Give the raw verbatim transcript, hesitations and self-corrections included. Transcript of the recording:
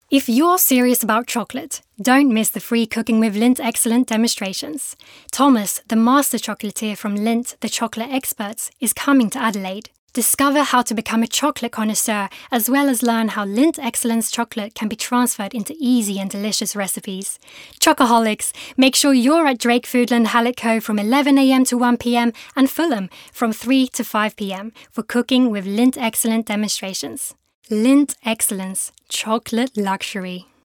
If you're serious about chocolate, don't miss the free Cooking with Lindt Excellent demonstrations. Thomas, the master chocolatier from Lindt, the chocolate experts, is coming to Adelaide. Discover how to become a chocolate connoisseur, as well as learn how Lindt Excellence chocolate can be transferred into easy and delicious recipes. Chocoholics, make sure you're at Drake Foodland Halleck from eleven a.m. to one p.m. and Fulham from three to five p.m. for Cooking with Lindt Excellent demonstrations. Lindt Excellence, chocolate luxury.